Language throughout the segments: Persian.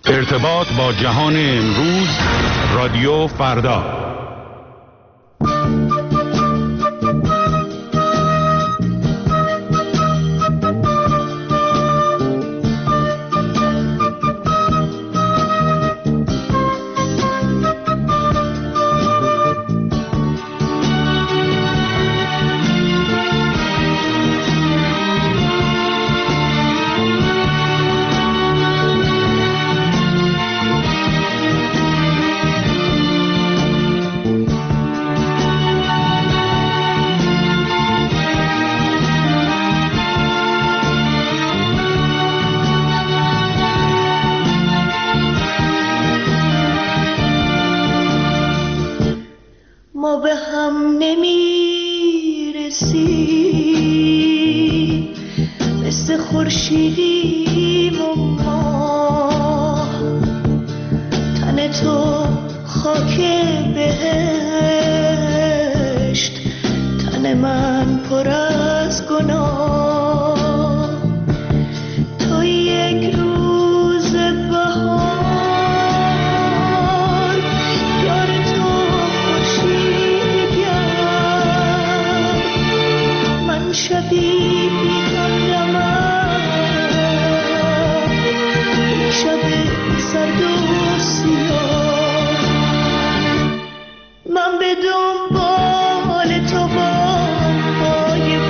ارتباط با جهان امروز، رادیو فردا. ما به هم نمیرسی، مثل خورشیدیم و ماه. تن تو خاک بهشت، تن من پر از گناه. تو یک روز بهار، یار تو خورشید گرم. من شبی بی‌غم لمم، شب سرد و سیاه. من به دنبال تو با پای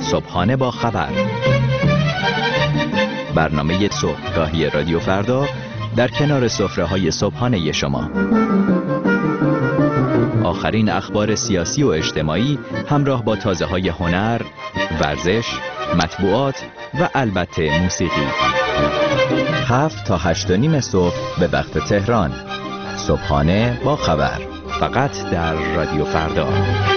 صبحانه با خبر، برنامه صبحگاهی رادیو فردا در کنار سفره‌های صبحانه شما. آخرین اخبار سیاسی و اجتماعی همراه با تازه‌های هنر، ورزش، مطبوعات و البته موسیقی. 7 تا 8:30 صبح به وقت تهران. صبحانه با خبر، فقط در رادیو فردا.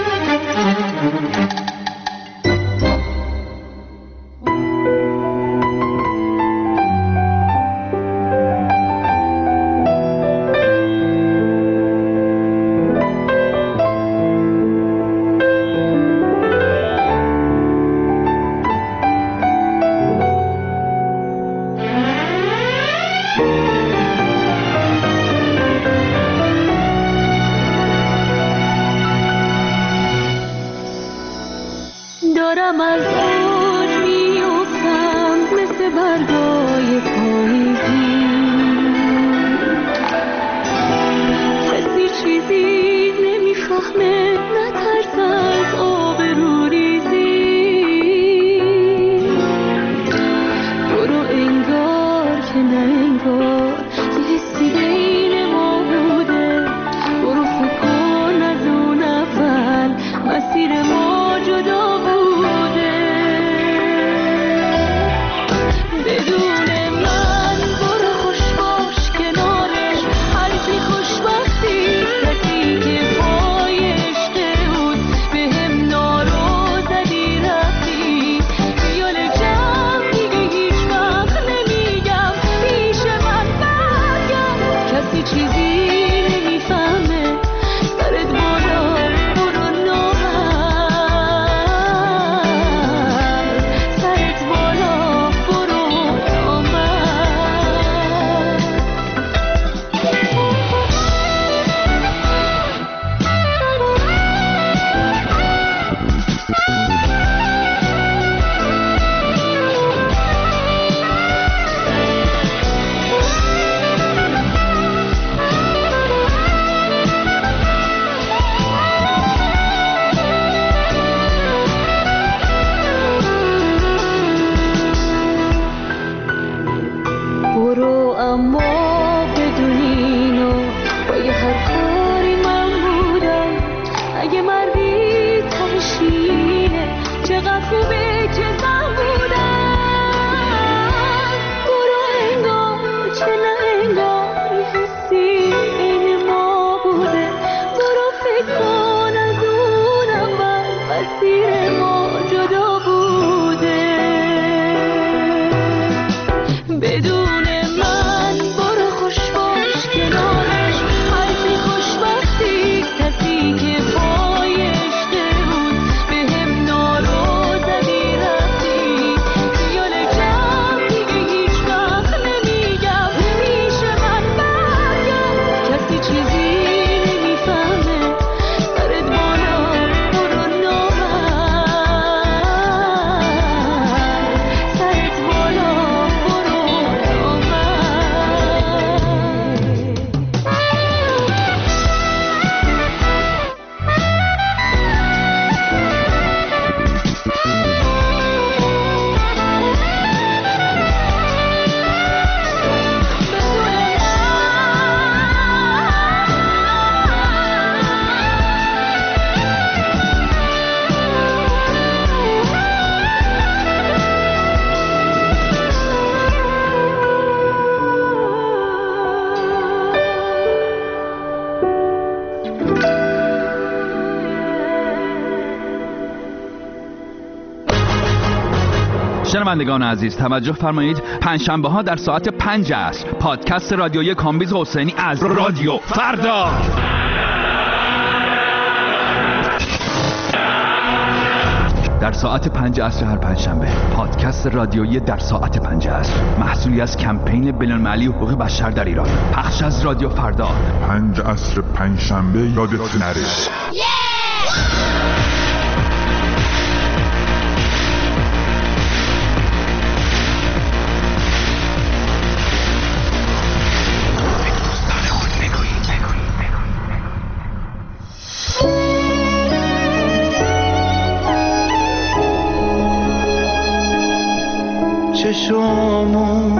دارم از اوج میافتم مثل برگای پاییزی، کسی چیزی نمیفهمه، نترس از آبروریزی. برو انگار که نه انگار یه حسی بین ما بوده. برو فکر کن از اون اول مسیر ما جدا بوده. شنوندگان عزیز توجه فرمایید، پنجشنبه ها در ساعت 5 عصر پادکست رادیویی کامبیز حسینی از رادیو فردا. در ساعت 5 عصر هر پنجشنبه پادکست رادیویی در ساعت 5 عصر، محصولی از کمپین بین‌المللی حقوق بشر در ایران، پخش از رادیو فردا. 5 عصر پنجشنبه یادت نره. چشامو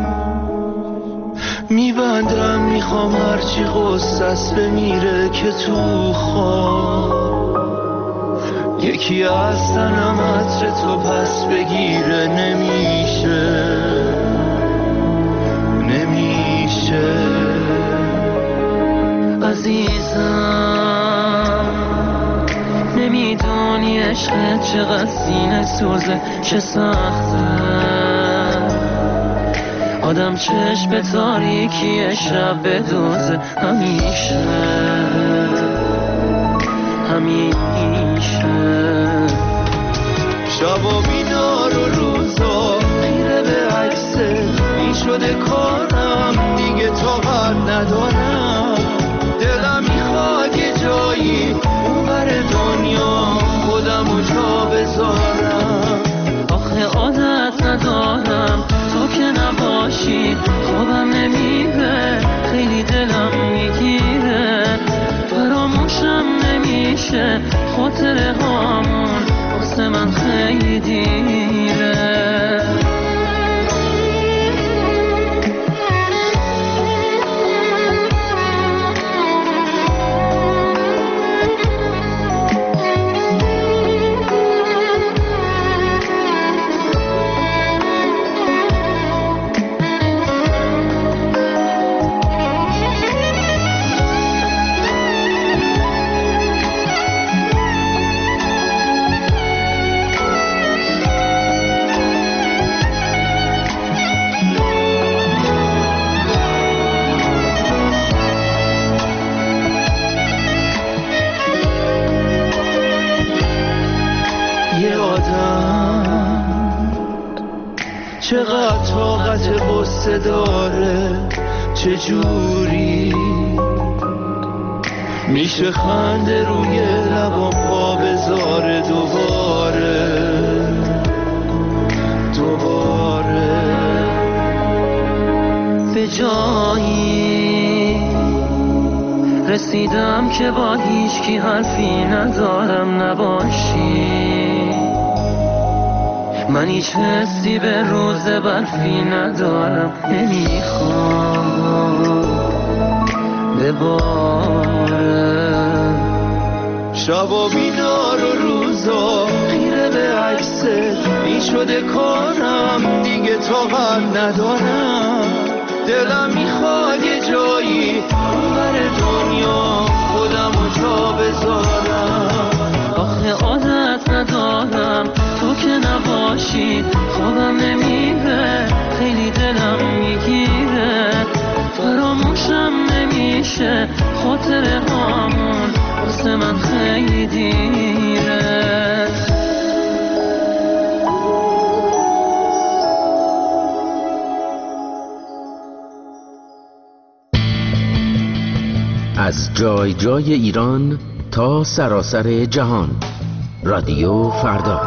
میبندم، میخوام هرچی قصص بمیره که تو خواب یکی از تنم عطر تو پس بگیره. نمیشه عزیزم، نمیدونی عشقت چقدر سینه سوزه، چه سخته آدم چشم به تاریکی شب بدوزه. همیشه شب و بیدار و روزا خیره به عکسه، این شده کارم دیگه طاقت ندارم. دلم میخواد یه جایی اونور دنیا خودمو جا بذارم. آخه عادت ندارم تو که نباشی خوابم نمیره، خیلی دلم میگیره، فراموشم نمیشه خاطره هامون واسه من خیلی دیره. چقدر طاقت غصه داره، چجوری میشه خنده روی لبام پا بذاره دوباره. به جایی رسیدم که با هیچکی حرفی ندارم نباشی. من هیچ حسی به روز برفی ندارم، نمیخوام بباره. شب و بیدار و روزا خیره به عکسه، این شده کارم دیگه طاقت ندارم. دلم میخواد یه جایی اونور دنیا خودمو جا بذارم. آخه عادت ندارم تو که نباشی خوابم نمیره، خیلی دلم میگیره، فراموشم نمیشه خاطره هامون واسه من خیلی دیره. از جای جای ایران تا سراسر جهان، رادیو فردا.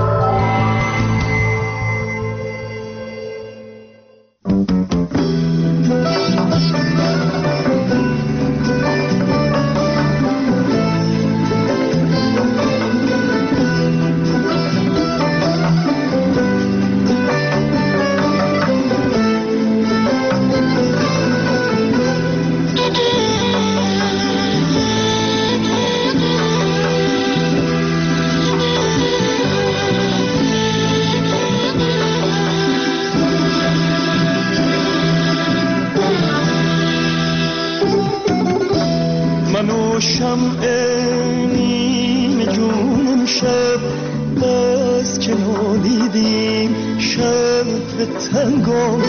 شمع نیم جونم شب بس که نادیدیم شب به تنگام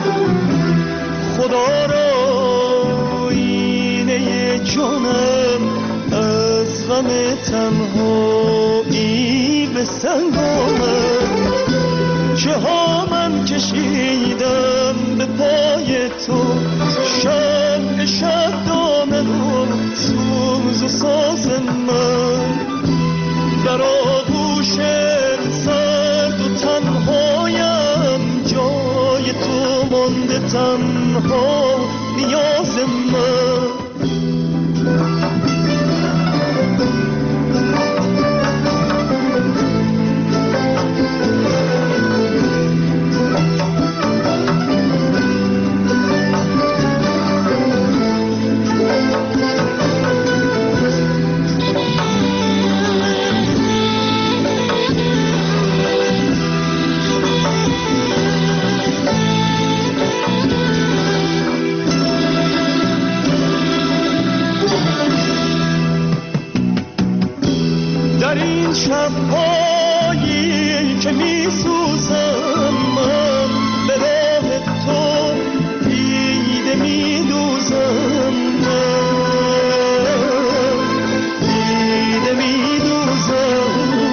خدا را آینه جانم از غم تنهایی به سنگامم. چه ها من کشیدم به پای تو شمع شبدانه رو سوز و ساز من در آغوش سرد و تنهایم جای تو مانده تنها نیاز من. شب‌هایی که می‌سوزم من به راه تو دیده می‌دوزم دیده می‌دوزم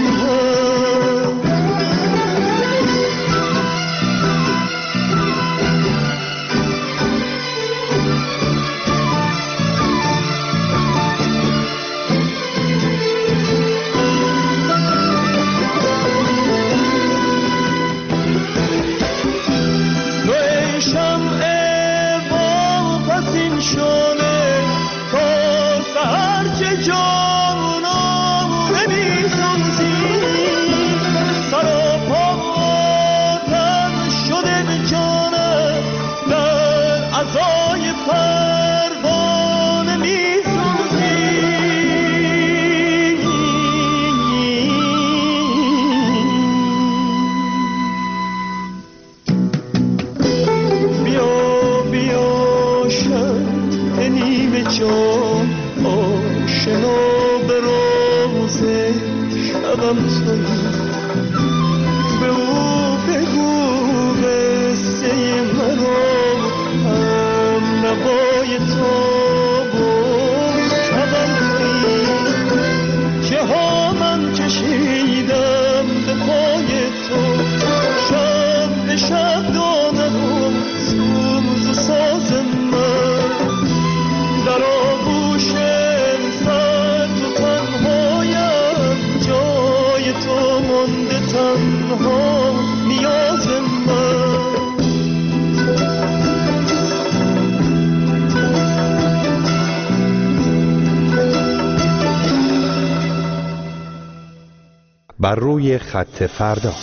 بر روی خط فردا.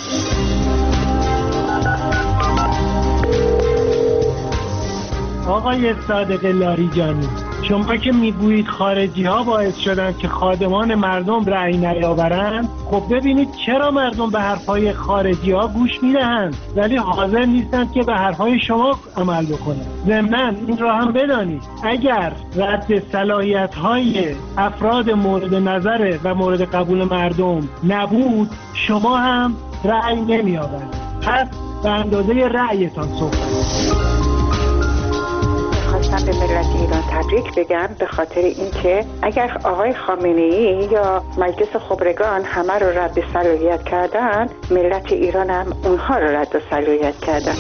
آقای صادق لاریجانی، شما که میگویید خارجی ها باعث شدن که خادمان مردم رأی نیاورند، خب ببینید چرا مردم به حرفهای خارجی ها گوش میدهند ولی حاضر نیستند که به حرفهای شما عمل بکنند. ضمناً این را هم بدانید اگر رد صلاحیت های افراد مورد نظر و مورد قبول مردم نبود شما هم رأی نمی آورید. پس به اندازه رأیتان صحبت. خواستم به ملت ایران تبریک بگم به خاطر اینکه اگر آقای خامنه‌ای یا مجلس خبرگان همه رو رد صلاحیت کردن، ملت ایران هم اونها رو رد صلاحیت کردن.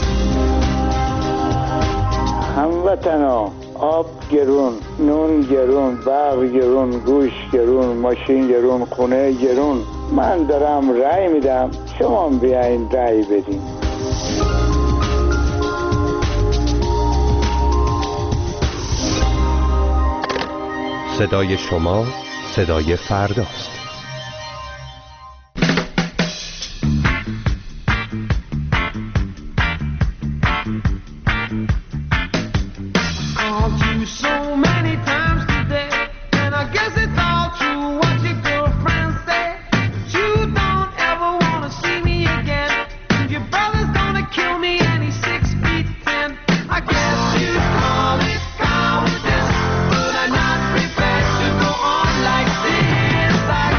هموطنا، آب گرون، نون گرون، برق گرون، گوش گرون، ماشین گرون، خونه گرون. من دارم رأی میدم، شما بیاین رأی بدین. صدای شما صدای فرداست. Like this, I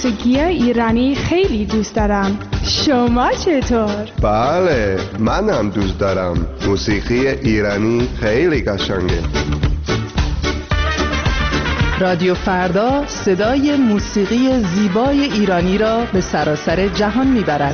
موسیقی ایرانی خیلی دوست دارم. شما چطور؟ بله، من هم دوست دارم. موسیقی ایرانی خیلی قشنگه. رادیو فردا صدای موسیقی زیبای ایرانی را به سراسر جهان میبرد.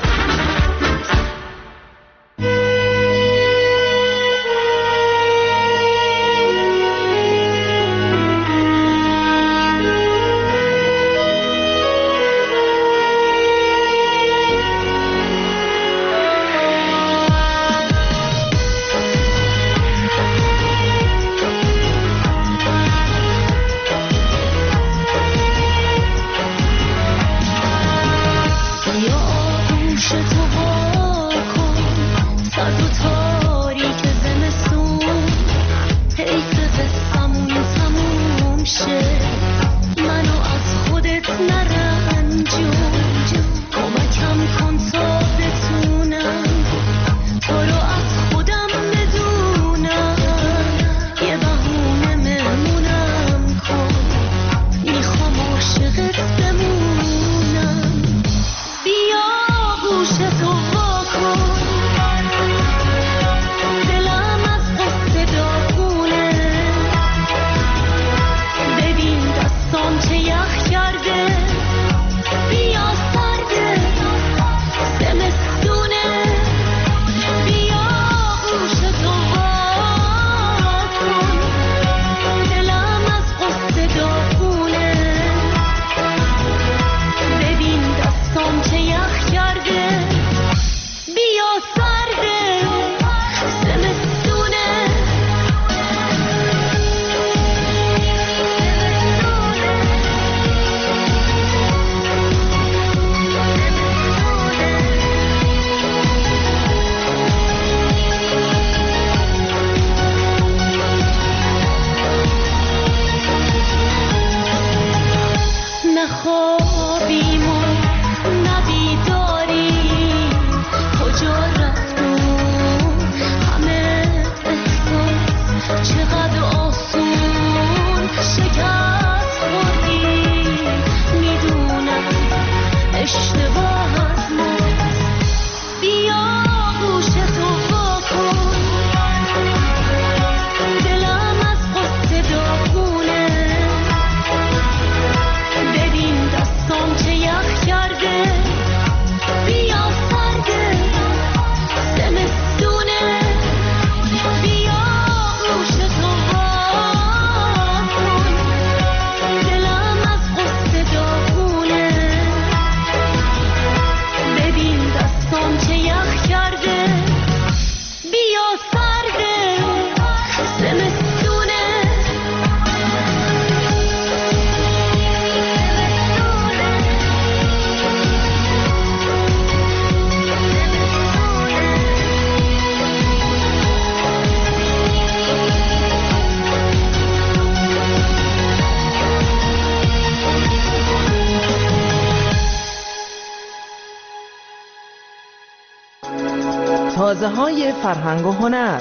تازه‌های فرهنگ و هنر.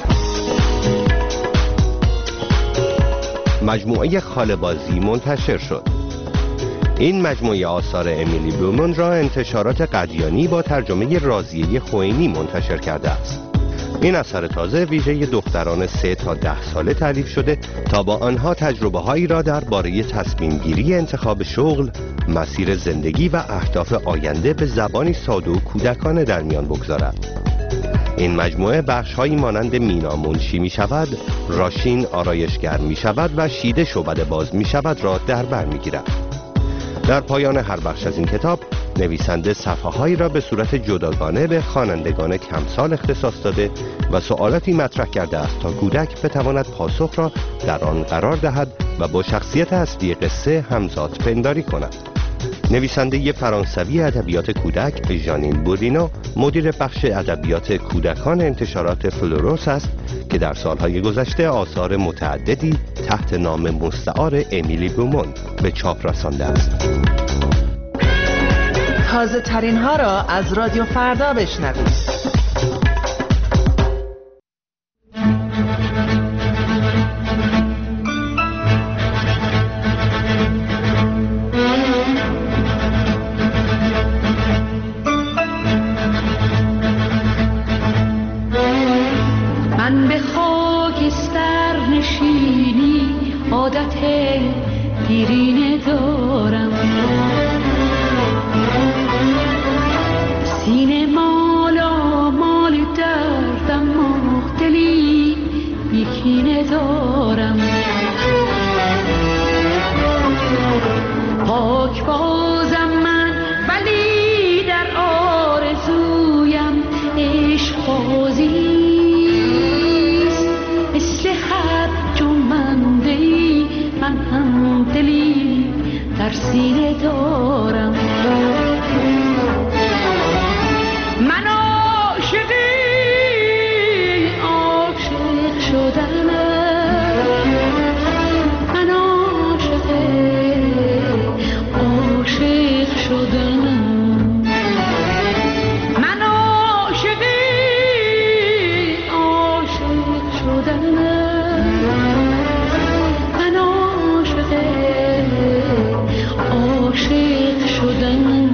مجموعه خاله‌بازی منتشر شد. این مجموعه آثار امیلی بلومون را انتشارات قدیانی با ترجمه رازیه خوئینی منتشر کرده است. این اثر تازه ویژه دختران 3 تا 10 ساله تألیف شده تا با آنها تجربه هایی را درباره تصمیم گیری، انتخاب شغل، مسیر زندگی و اهداف آینده به زبانی ساده و کودکانه در میان بگذارد. این مجموعه بخش‌هایی مانند مینا منشی می شود، راشین آرایشگر می شود و شیده شعبده باز می شود را در بر می گیرد. در پایان هر بخش از این کتاب نویسنده صفحه‌هایی را به صورت جداگانه به خوانندگان کمسال اختصاص داده و سوالاتی مطرح کرده است تا کودک بتواند پاسخ را در آن قرار دهد و با شخصیت اصلی قصه همزاد پنداری کند. نویسنده فرانسوی ادبیات کودک ژانین بورینو مدیر بخش ادبیات کودکان انتشارات فلوروس است که در سالهای گذشته آثار متعددی تحت نام مستعار امیلی بلومون به چاپ رسانده است. تازه ترین ها را از رادیو فردا بشنوید. حالت دیرینه دارم، سینه مالا مال دردم و دلی بیکینه دارم. پاک بازم من ولی در آرزویم عشق بازیست، مثل هر جنبنده‌ای من هم دلی در سینه دارم. من عاشقی عاشق شدنم، من عاشقی عاشق شدنم، من عاشقی عاشق شدنم، من عاشقی عاشق شدنم.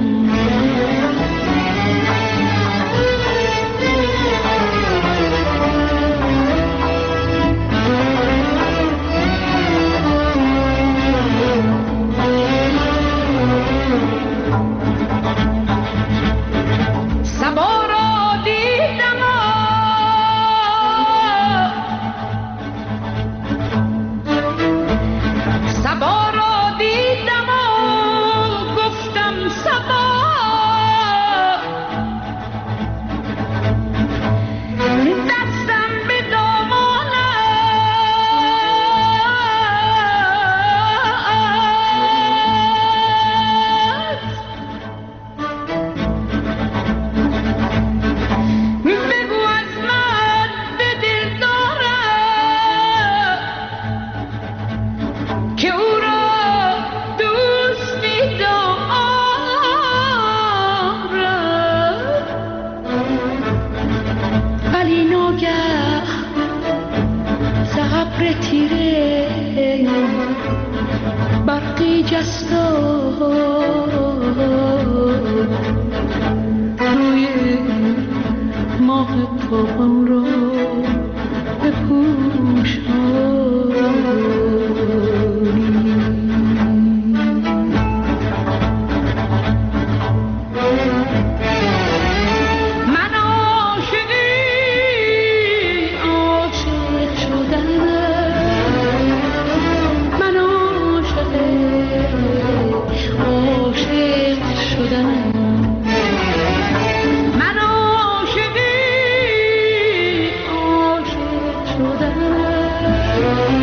شدنم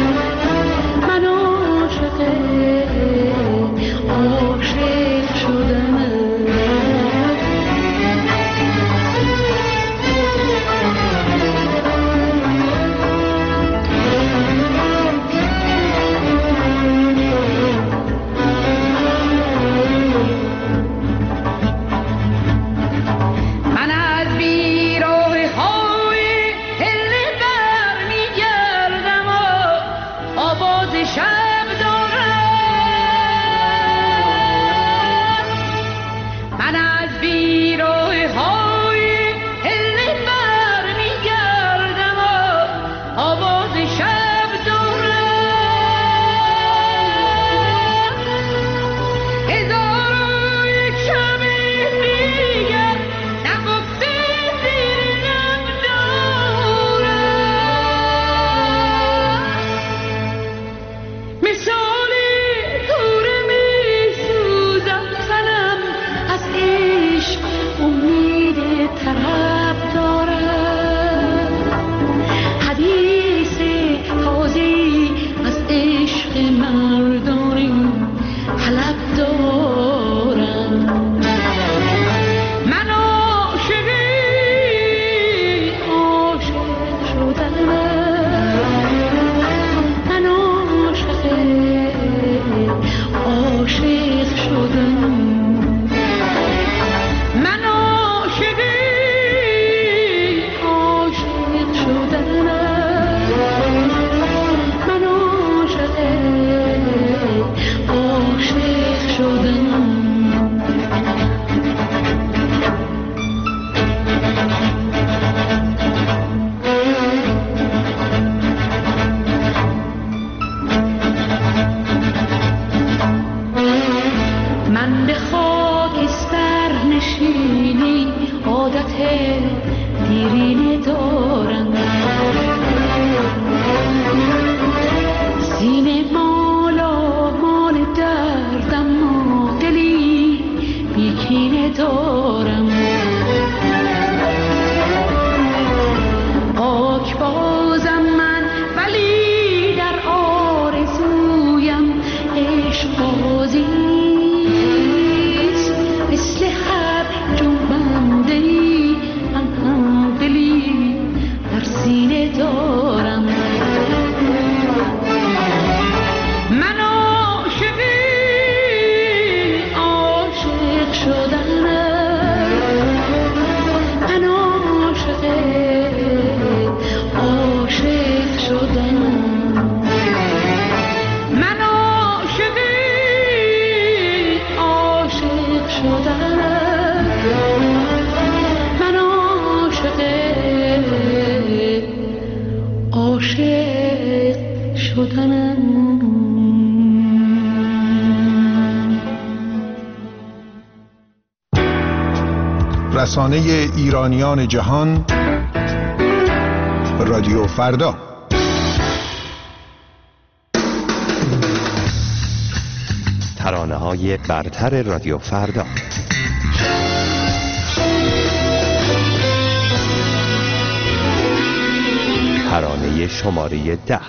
شدنم. رسانه ایرانیان جهان، رادیو فردا. ترانه‌های برتر رادیو فردا. ترانه شماره 10.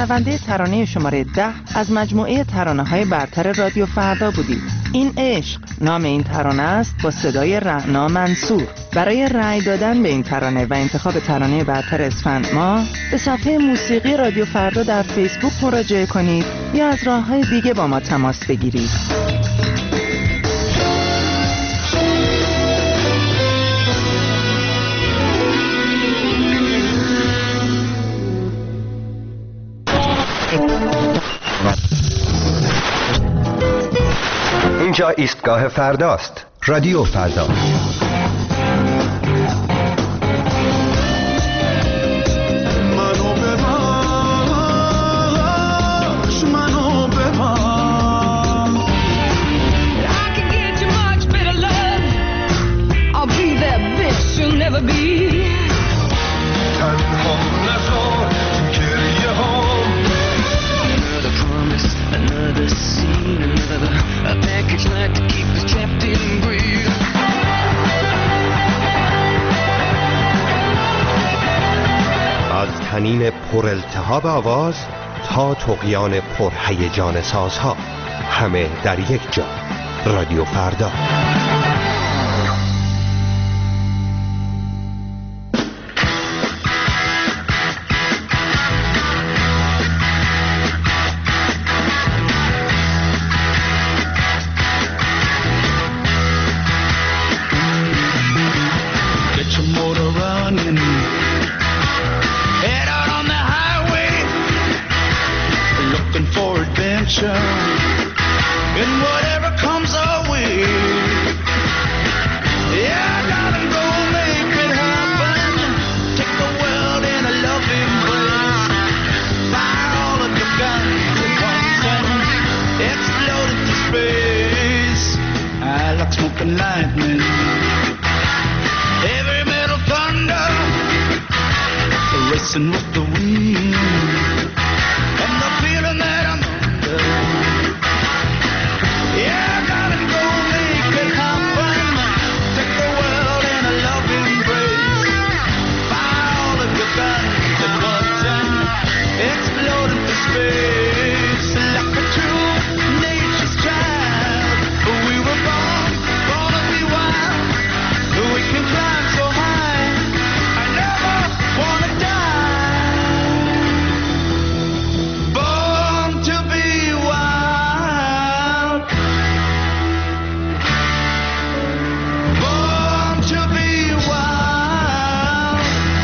شنونده ترانه شماره 10 از مجموعه ترانه‌های برتر رادیو فردا بودید. این عشق نام این ترانه است با صدای رعنا منصور. برای رأی دادن به این ترانه و انتخاب ترانه برتر اسفند ماه به صفحه موسیقی رادیو فردا در فیسبوک مراجعه کنید یا از راه‌های دیگه با ما تماس بگیرید. اینجا ایستگاه فرداست. رادیو فردا. تنین پر التهاب آواز تا طغیان پر هیجان سازها، همه در یک جا. رادیو فردا. And whatever comes our way, yeah, darling, go make it happen. Take the world in a loving embrace. Fire all of your guns at once and explode into space. I like smoking lightning, heavy metal thunder, racing with the wind, and the feeling that I'm under. Yeah, darling, go make it happen. Take the world in a loving embrace. Fire all of your guns at once and explode into space. Like a true nature's child, we were born to be wild. We can climb so high, I never wanna die. Born to be wild. Born to be wild.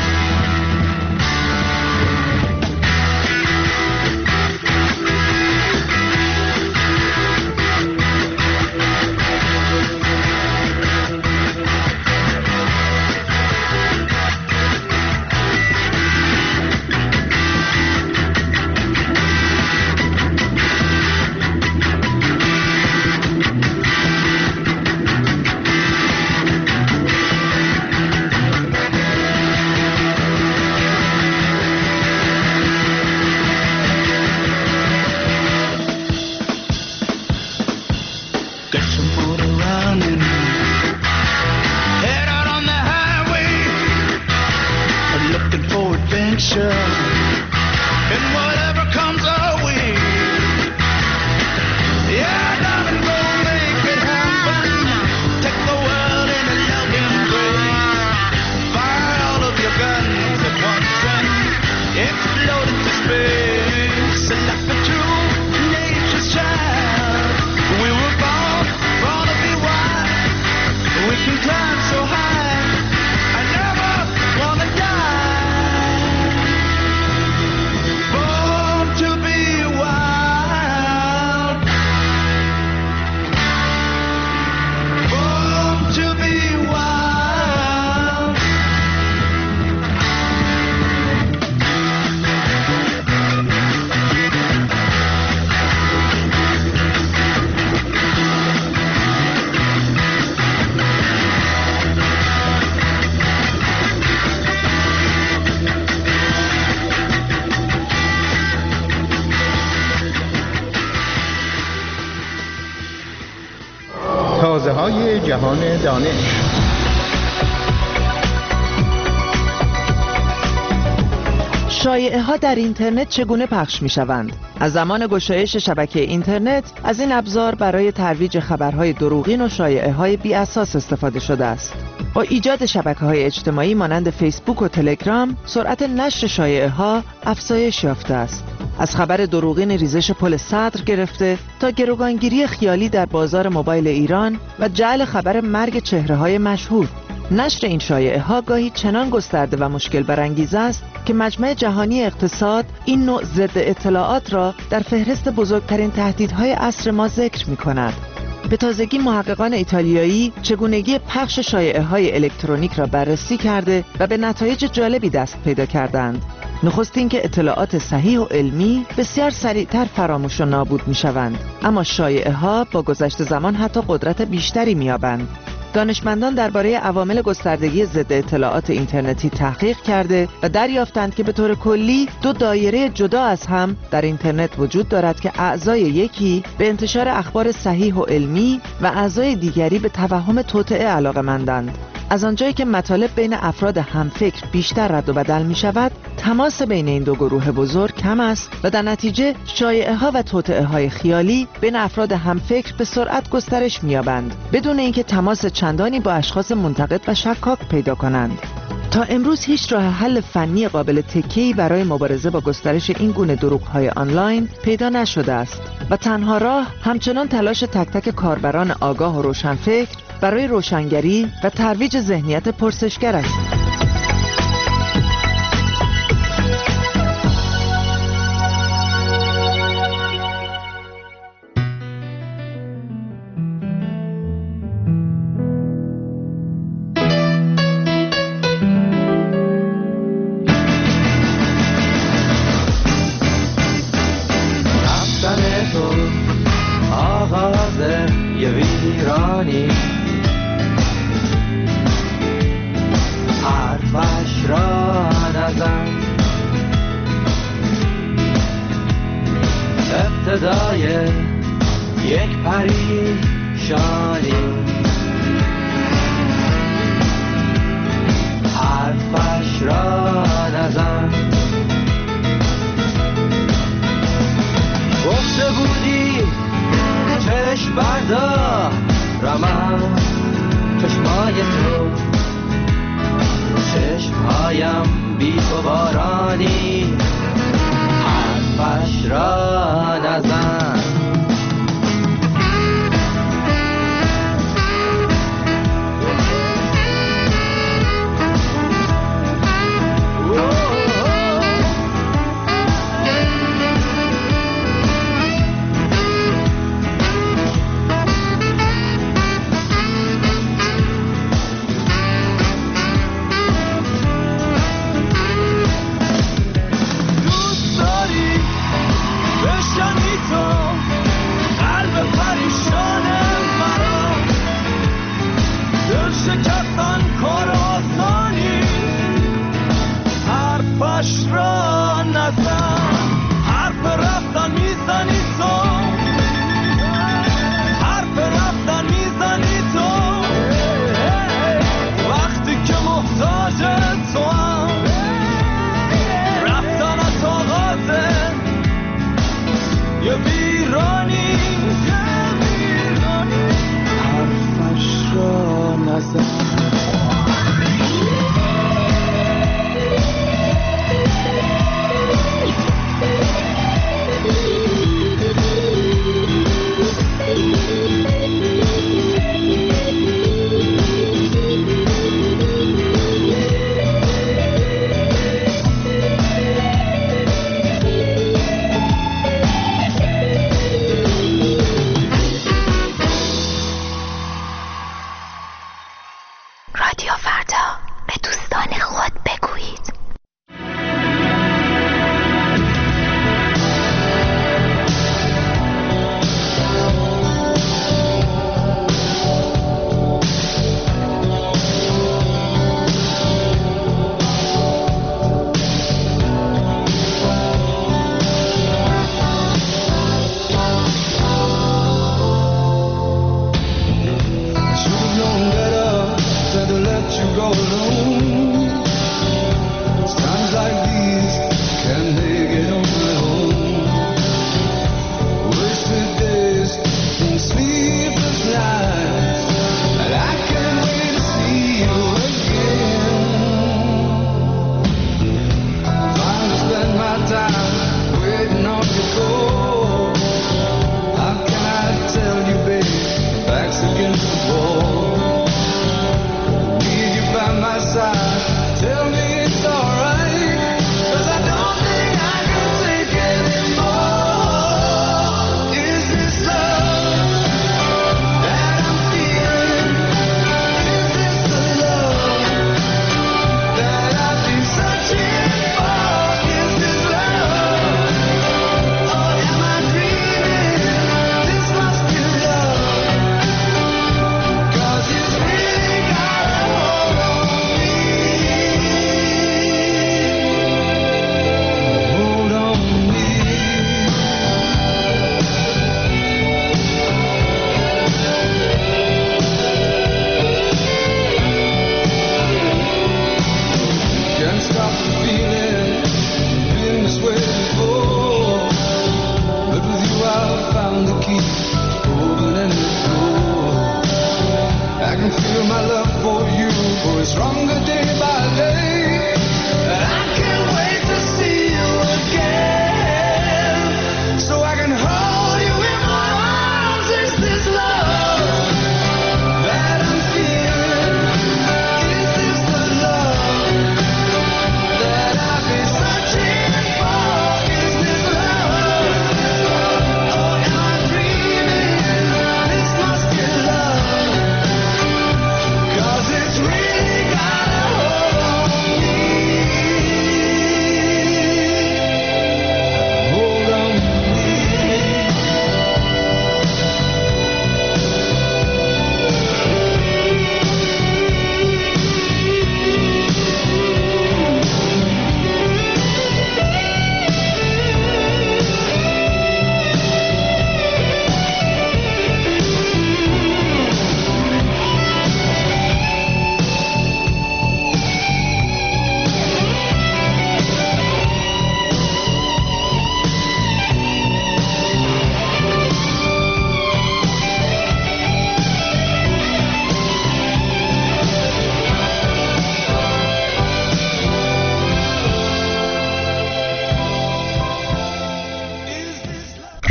Get some motor running. Head out on the highway, looking for adventure. And whatever comes our way, yeah, darling, go make it happen. Take the world in a loving embrace. Fire all of your guns at once and explode into space. Like a true nature's child, we were born to be wild. We can climb so high, I never wanna die. Born to be wild. Born to be wild. تازه‌های جهان دانش. شایعه ها در اینترنت چگونه پخش می شوند؟ از زمان گشایش شبکه اینترنت از این ابزار برای ترویج خبرهای دروغین و شایعه های بی اساس استفاده شده است. با ایجاد شبکه‌های اجتماعی مانند فیسبوک و تلگرام، سرعت نشر شایعه ها افزایش یافته است. از خبر دروغین ریزش پل صدر گرفته تا گروگانگیری خیالی در بازار موبایل ایران و جعل خبر مرگ چهره‌های مشهور، نشر این شایعه ها گاهی چنان گسترده و مشکل برانگیز است که مجمع جهانی اقتصاد این نوع ضد اطلاعات را در فهرست بزرگترین تهدیدهای عصر ما ذکر می کند. به تازگی محققان ایتالیایی چگونگی پخش شایعه های الکترونیک را بررسی کرده و به نتایج جالبی دست پیدا کردند. نخست این که اطلاعات صحیح و علمی بسیار سریعتر فراموش و نابود می شوند، اما شایعه ها با گذشت زمان حتی قدرت بیشتری می یابند. دانشمندان درباره عوامل گستردگی ضد اطلاعات اینترنتی تحقیق کرده و دریافتند که به طور کلی دو دایره جدا از هم در اینترنت وجود دارد که اعضای یکی به انتشار اخبار صحیح و علمی و اعضای دیگری به توهم توطئه علاقه‌مندند. از آنجایی که مطالب بین افراد همفکر بیشتر رد و بدل می شود، تماس بین این دو گروه بزرگ کم است و در نتیجه شایعه ها و توطئه های خیالی بین افراد همفکر به سرعت گسترش می یابند بدون اینکه تماس چندانی با اشخاص منتقد و شکاک پیدا کنند. تا امروز هیچ راه حل فنی قابل تکیه‌ای برای مبارزه با گسترش این گونه دروغ‌های آنلاین پیدا نشده است و تنها راه همچنان تلاش تک تک کاربران آگاه و روشنفکر برای روشنگری و ترویج ذهنیت پرسشگر است. دوست داری بشن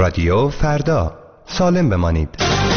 رادیو فردا، سالم بمانید.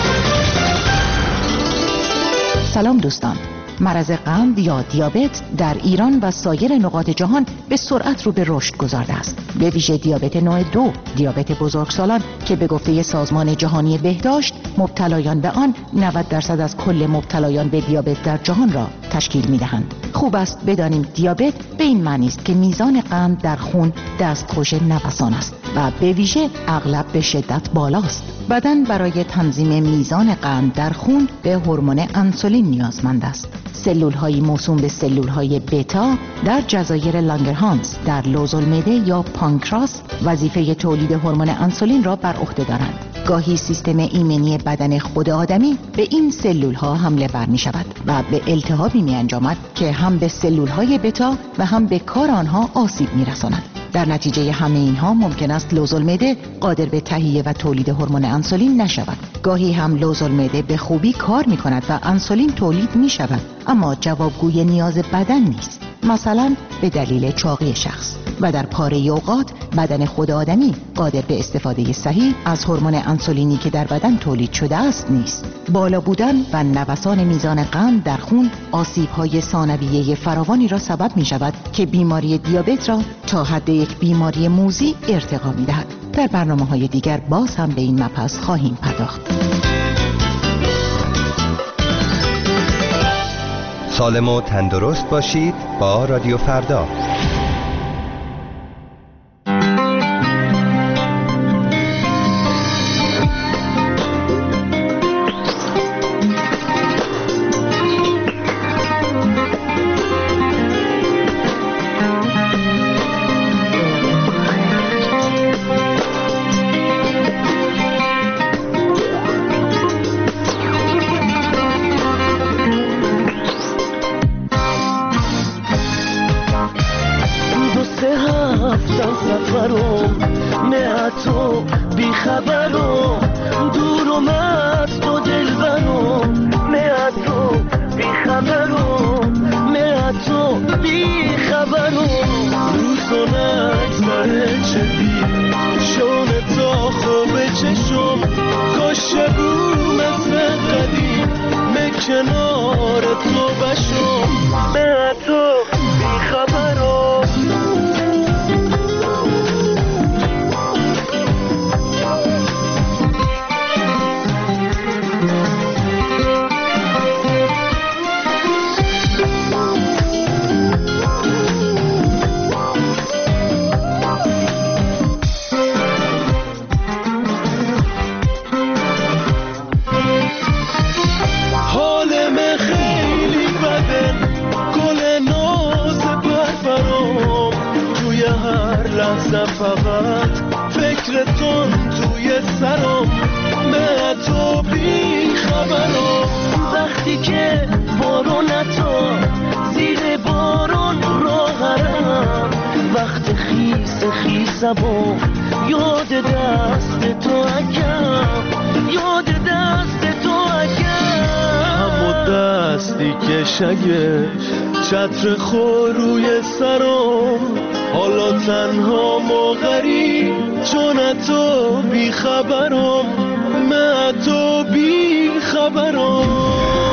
سلام دوستان. مرض قند یا دیابت در ایران و سایر نقاط جهان به سرعت رو به رشد گذارده است. به ویژه دیابت نوع 2، دیابت بزرگسالان که به گفته سازمان جهانی بهداشت مبتلایان به آن 90% از کل مبتلایان به دیابت در جهان را تشکیل می‌دهند. خوب است بدانیم دیابت به این معنی است که میزان قند در خون دستخوش نوسان است و به ویژه اغلب به شدت بالاست. بدن برای تنظیم میزان قند در خون به هورمون انسولین نیازمند است. سلول‌های موسوم به سلول‌های بتا در جزایر لانگرهانس در لوزالمعده یا پانکراس وظیفه تولید هورمون انسولین را بر عهده دارند. گاهی سیستم ایمنی بدن خود آدمی به این سلول‌ها حمله ور می‌شود و به التهابی می‌انجامد که هم به سلول‌های بتا و هم به کار آنها آسیب می‌رساند. در نتیجه همه اینها ممکن است لوزالمعده قادر به تهیه و تولید هورمون انسولین نشود. گاهی هم لوزالمعده به خوبی کار می‌کند و انسولین تولید می‌شود، اما جوابگوی نیاز بدن نیست، مثلا به دلیل چاقی شخص. و در پاره اوقات بدن خود آدمی قادر به استفاده صحیح از هورمون انسولینی که در بدن تولید شده است نیست. بالا بودن و نوسان میزان قند در خون آسیب‌های ثانویه فراوانی را سبب می‌شود که بیماری دیابت را تا حد یک بیماری موذی ارتقا می‌دهد. در برنامه‌های دیگر باز هم به این مبحث خواهیم پرداخت. سالم و تندرست باشید با رادیو فردا. چتر خور روی سرم، حالا تنها و غریب، چون تو بی خبرم، من تو بی خبرم.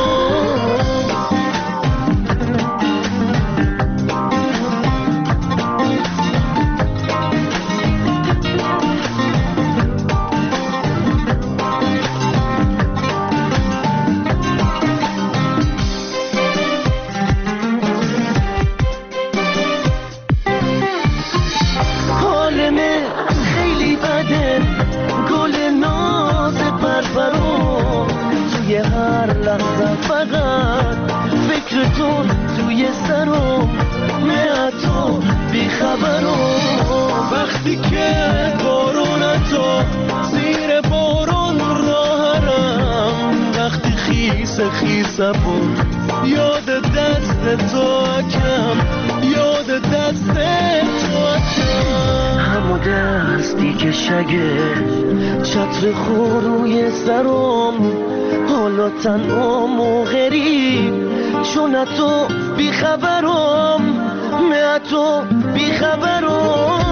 فقط فکر تو توی سرم، من تو بی خبرم. وقتی که بارون تو زیر بارون راهرم، وقتی خیس خیسم یاد دست تو کم، یاد دست تو کم. همون دستی که شگه چتر خور روی سرم، حالا تنها و غریب، چون تو بی خبرم، من تو بی خبرم.